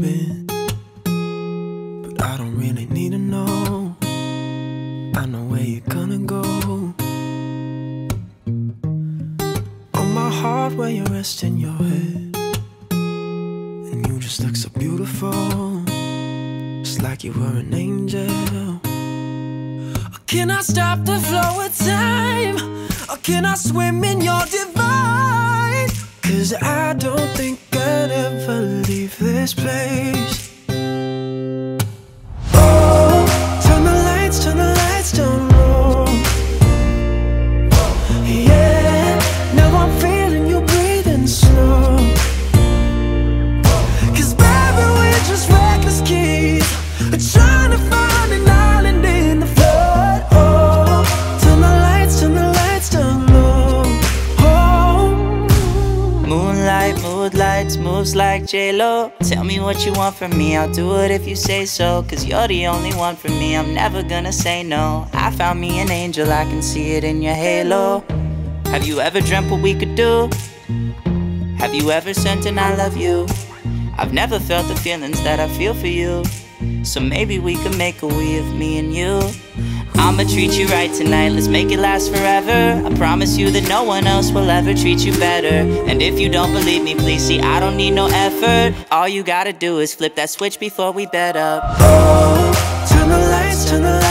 been, but I don't really need to know. I know where you're gonna go. On my heart where you're resting your head, and you just look so beautiful, just like you were an angel. Can I stop the flow of time? Or can I swim in your divine? 'Cause I don't think I'd ever leave this place. Oh, turn the lights down low. Yeah, now I'm feeling you breathing slow. 'Cause baby, we're just reckless kids trying to find an island in the flood. Oh, turn the lights down low. Oh, Moonlight, mood lights, moves like J-Lo. Tell me what you want from me, I'll do it if you say so. 'Cause you're the only one for me, I'm never gonna say no. I found me an angel, I can see it in your halo. Have you ever dreamt what we could do? Have you ever sent an I love you? I've never felt the feelings that I feel for you. So maybe we could make a we of me and you. I'ma treat you right tonight, let's make it last forever. I promise you that no one else will ever treat you better. And if you don't believe me, please see, I don't need no effort. All you gotta do is flip that switch before we bed up. oh, turn the lights